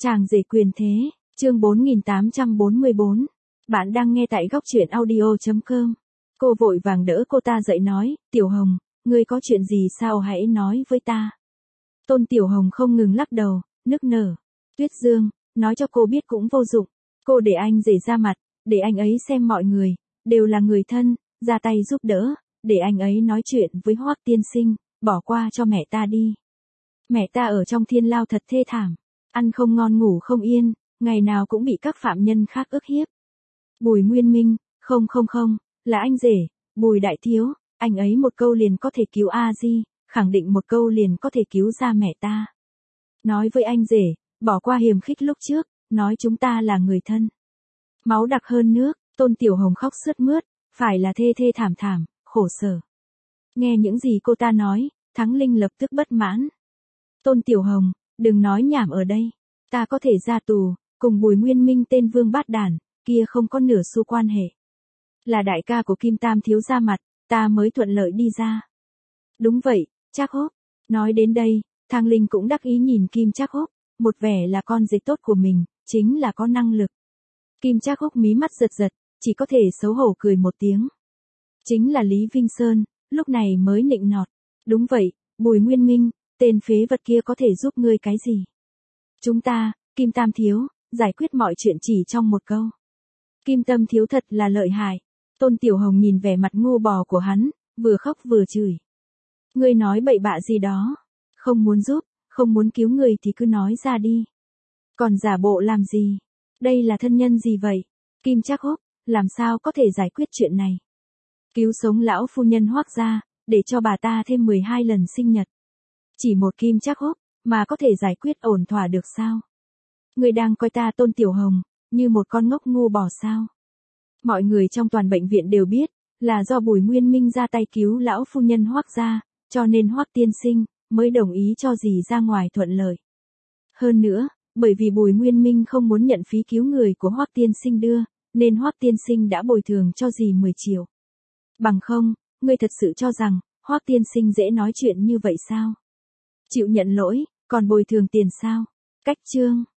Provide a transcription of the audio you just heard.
Chàng rể quyền thế, chương 4844. Bạn đang nghe tại góc truyện audio.com. Cô vội vàng đỡ cô ta dậy nói, Tiểu Hồng, ngươi có chuyện gì sao hãy nói với ta. Tôn Tiểu Hồng không ngừng lắc đầu, nức nở. Tuyết Dương, nói cho cô biết cũng vô dụng. Cô để anh rể ra mặt, để anh ấy xem mọi người, đều là người thân, ra tay giúp đỡ, để anh ấy nói chuyện với Hoắc tiên sinh, bỏ qua cho mẹ ta đi. Mẹ ta ở trong thiên lao thật thê thảm, ăn không ngon ngủ không yên, ngày nào cũng bị các phạm nhân khác ức hiếp. Bùi Nguyên Minh, không, là anh rể, Bùi Đại Thiếu, anh ấy một câu liền có thể cứu A Di, khẳng định một câu liền có thể cứu ra mẹ ta. Nói với anh rể, bỏ qua hiềm khích lúc trước, nói chúng ta là người thân. Máu đặc hơn nước, Tôn Tiểu Hồng khóc sướt mướt, phải là thê thê thảm thảm, khổ sở. Nghe những gì cô ta nói, Thắng Linh lập tức bất mãn. Tôn Tiểu Hồng, đừng nói nhảm ở đây, ta có thể ra tù, cùng Bùi Nguyên Minh tên vương bát đản, kia không có nửa xu quan hệ. Là đại ca của Kim Tam Thiếu ra mặt, ta mới thuận lợi đi ra. Đúng vậy, Trác Húc. Nói đến đây, Thang Linh cũng đắc ý nhìn Kim Trác Húc, một vẻ là con rể tốt của mình, chính là có năng lực. Kim Trác Húc mí mắt giật giật, chỉ có thể xấu hổ cười một tiếng. Chính là Lý Vinh Sơn, lúc này mới nịnh nọt. Đúng vậy, Bùi Nguyên Minh, tên phế vật kia có thể giúp ngươi cái gì? Chúng ta, Kim Tam Thiếu, giải quyết mọi chuyện chỉ trong một câu. Kim Tam Thiếu thật là lợi hại. Tôn Tiểu Hồng nhìn vẻ mặt ngu bò của hắn, vừa khóc vừa chửi. Ngươi nói bậy bạ gì đó, không muốn giúp, không muốn cứu người thì cứ nói ra đi. Còn giả bộ làm gì? Đây là thân nhân gì vậy? Kim Trác Húc, làm sao có thể giải quyết chuyện này? Cứu sống lão phu nhân Hoắc gia, để cho bà ta thêm 12 lần sinh nhật. Chỉ một Kim Trác Húc, mà có thể giải quyết ổn thỏa được sao? Người đang coi ta Tôn Tiểu Hồng, như một con ngốc ngu bò sao? Mọi người trong toàn bệnh viện đều biết, là do Bùi Nguyên Minh ra tay cứu lão phu nhân Hoắc gia, cho nên Hoắc tiên sinh, mới đồng ý cho dì ra ngoài thuận lợi. Hơn nữa, bởi vì Bùi Nguyên Minh không muốn nhận phí cứu người của Hoắc tiên sinh đưa, nên Hoắc tiên sinh đã bồi thường cho dì 10 triệu. Bằng không, ngươi thật sự cho rằng, Hoắc tiên sinh dễ nói chuyện như vậy sao? Chịu nhận lỗi, còn bồi thường tiền sao? Cách chương.